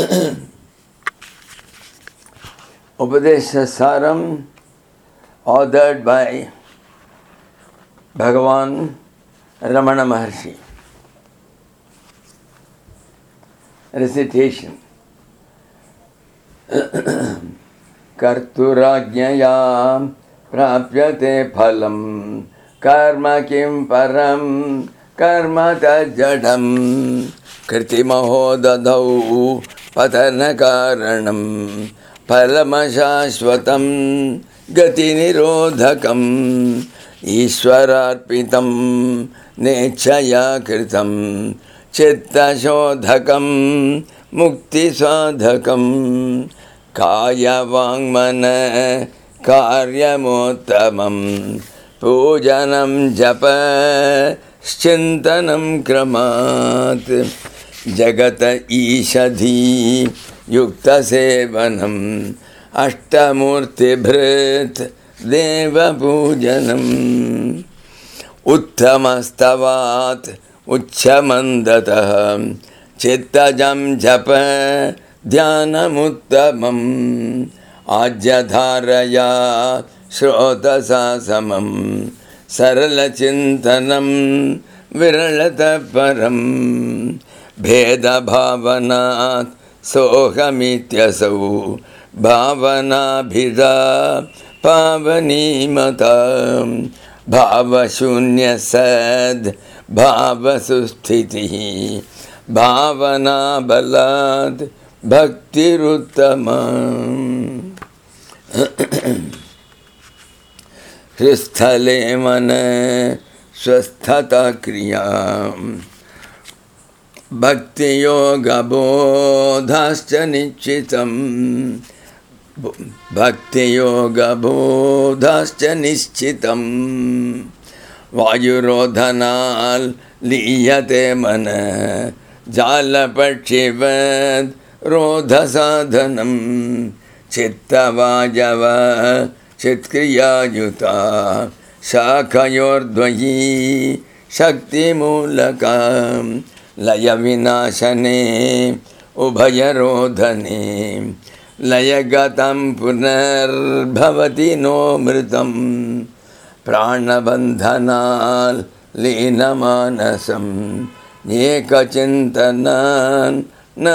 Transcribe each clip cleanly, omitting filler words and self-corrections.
Upadesha Saram, authored by Bhagavan Ramana Maharshi. Recitation. Karturajñaya prapyate phalam karma kim param karma tajjadam kritimaho dadau patana karanam phalamashashvatam gati nirodhakam ishwararpitam nechaya kritam chitta shodhakam mukti sadhakam kaya vangmana karyamottamam pujanam japa chintanam kramat jagata ishadhi yukta sevanam ashtamurti bhrit deva pujanam uttamastavat uchchamandatah chittajam japa dhyanamuttamam ajyadharaya shrotasasamam saralachintanam viralataparam bheda bhavanat sohamityasau bhavanabhida pavanimata bhavashunyasad bhavasusthiti bhavanabalad bhaktiruttamam Sthale mana swasthata kriyam bhakti yoga bodhascha nichitam bhakti yoga bodhascha nischitam vayurodhanal liyate mana jalapakshivad rodha sadhanam chitta vajava chitkriya yuta shakayordvayi shakti mulakam laya vinashane ubhayarodhane laya gatam punar bhavati no mritam pranabandhanal lina manasam eka chintanan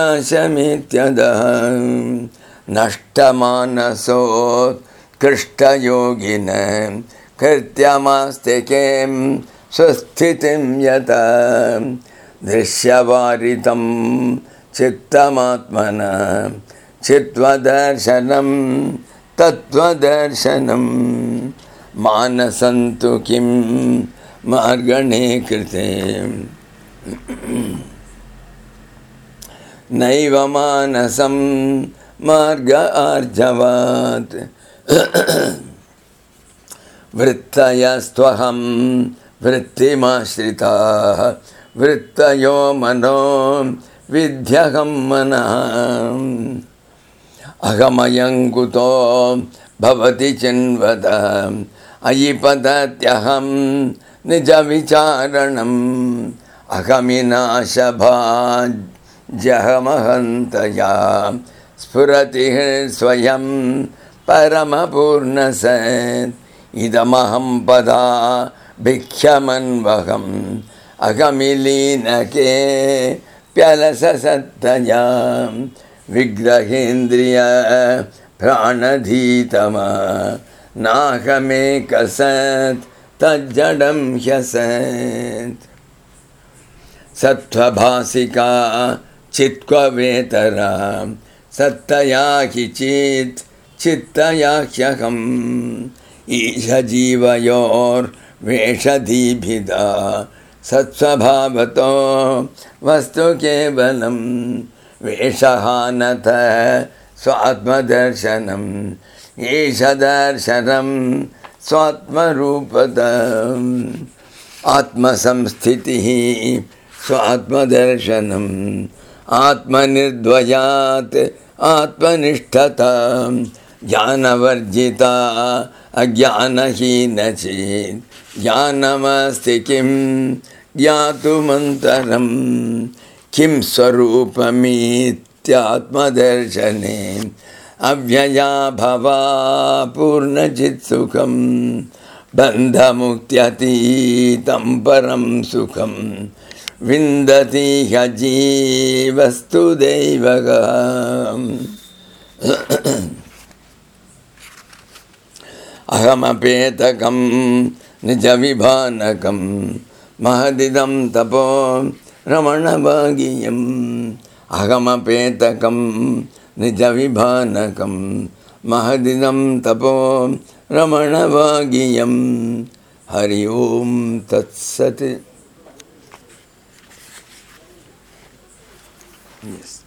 nasamityadam nashtamanasot krishta yogina krityamastekem swasthitim yata drishyavaritam chittamatmana chitvadarshanam tattvadarshanam manasantu kim margane kritem naiva manasam marga arjavat vrittayastvaham vrittimashrita vrittayo mano vidyaham manaham ahamayanguto bhavati chinvada ayipadatyaham nijavicharanam ahaminashabhaj jahamahantaya spurati swayam paramapurnasat idamaham pada bhikkhamanvaham agamilinake pyalasasattaya vigrahendriya pranadhitama nahamekasat tajjadam hyasat sattvabhasika chitkva vetara sattaya chit chittaya hyakam isha jivayor veshadibhida satsvabhavato vastu kevalam veshahanatha swatmadarshanam isha darshanam swatmarupadam atmasamsthitihi swatmadarshanam atmanirdvayat atmanishthata jnanavarjita ajnanahina-chit jnanamasti kim jnatumantaram kim swarupamit नित्यात्मदर्शने अव्यया भवा पूर्णचित्सुखं बन्धमुक्त्यतीतं परं सुखं विन्दति ह्यजीवस्तु दैवगः अहमपेतकं निजविभानकं महदिदं तपो रमणभागियम् अहमपेतकं निजविभानकं महदिदं तपो रमणभागियम् हरि ओम तत्सत्. Yes.